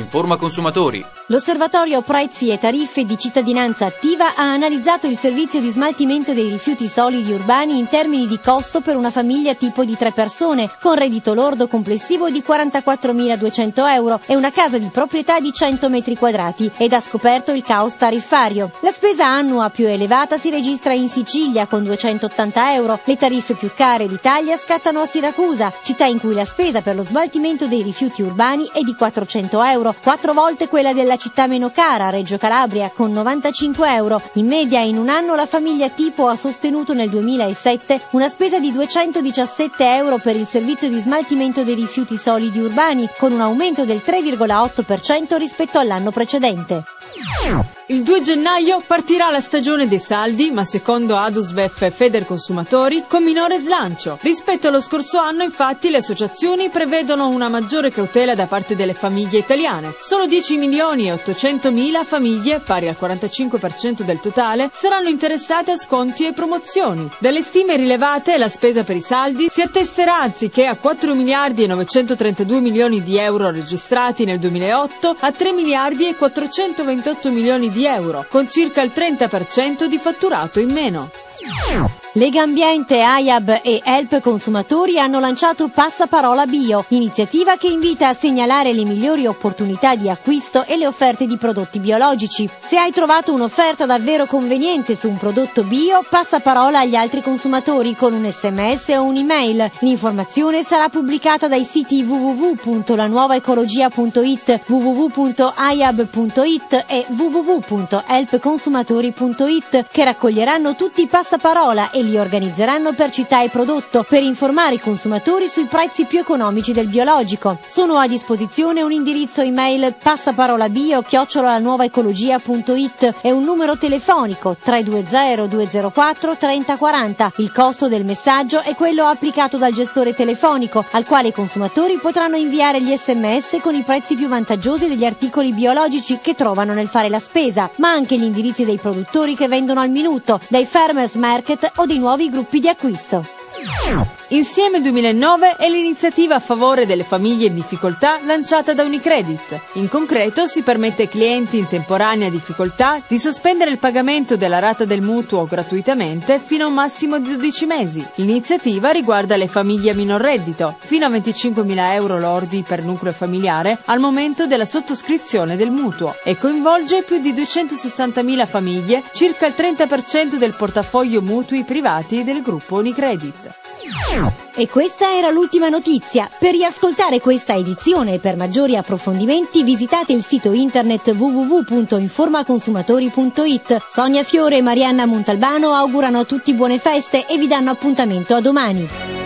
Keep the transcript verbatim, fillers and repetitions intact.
Informa Consumatori. L'Osservatorio Prezzi e Tariffe di Cittadinanza Attiva ha analizzato il servizio di smaltimento dei rifiuti solidi urbani in termini di costo per una famiglia tipo di tre persone, con reddito lordo complessivo di quarantaquattromiladuecento euro e una casa di proprietà di cento metri quadrati, ed ha scoperto il caos tariffario. La spesa annua più elevata si registra in Sicilia con duecentottanta euro, le tariffe più care d'Italia scattano a Siracusa, città in cui la spesa per lo smaltimento dei rifiuti urbani è di quattrocento euro, quattro volte quella della città meno cara, Reggio Calabria, con novantacinque euro. In media in un anno la famiglia tipo ha sostenuto nel duemilasette una spesa di duecentodiciassette euro per il servizio di smaltimento dei rifiuti solidi urbani, con un aumento del tre virgola otto per cento rispetto all'anno precedente. Il due gennaio partirà la stagione dei saldi, ma secondo Adusbef e Federconsumatori con minore slancio. Rispetto allo scorso anno, infatti, le associazioni prevedono una maggiore cautela da parte delle famiglie italiane. Solo dieci milioni e ottocentomila famiglie, pari al quarantacinque per cento del totale, saranno interessate a sconti e promozioni. Dalle stime rilevate, la spesa per i saldi si attesterà anziché a quattro miliardi e novecentotrentadue milioni di euro registrati nel duemilaotto a tre miliardi e quattrocentoventotto milioni di euro, con circa il trenta per cento di fatturato in meno. Lega Ambiente, A I A B e Help Consumatori hanno lanciato Passaparola Bio, iniziativa che invita a segnalare le migliori opportunità di acquisto e le offerte di prodotti biologici. Se hai trovato un'offerta davvero conveniente su un prodotto bio, passa parola agli altri consumatori con un sms o un'email. L'informazione sarà pubblicata dai siti w w w punto la nuova ecologia punto i t, w w w punto i a b punto i t e w w w punto help consumatori punto i t, che raccoglieranno tutti i passaparola e li organizzeranno per città e prodotto per informare i consumatori sui prezzi più economici del biologico. Sono a disposizione un indirizzo email passaparolabio chiocciola la nuova ecologia punto i t e un numero telefonico tre due zero due zero quattro trenta quaranta. Il costo del messaggio è quello applicato dal gestore telefonico, al quale i consumatori potranno inviare gli sms con i prezzi più vantaggiosi degli articoli biologici che trovano nel fare la spesa, ma anche gli indirizzi dei produttori che vendono al minuto, dai farmers market o dei nuovi gruppi di acquisto. Insieme duemilanove è l'iniziativa a favore delle famiglie in difficoltà lanciata da Unicredit. In concreto si permette ai clienti in temporanea difficoltà di sospendere il pagamento della rata del mutuo gratuitamente fino a un massimo di dodici mesi. L'iniziativa riguarda le famiglie a minor reddito, fino a venticinquemila euro lordi per nucleo familiare al momento della sottoscrizione del mutuo, e coinvolge più di duecentosessantamila famiglie, circa il trenta per cento del portafoglio mutui privati del gruppo Unicredit. E questa era l'ultima notizia. Per riascoltare questa edizione e per maggiori approfondimenti visitate il sito internet w w w punto informaconsumatori punto i t. Sonia Fiore e Marianna Montalbano augurano a tutti buone feste e vi danno appuntamento a domani.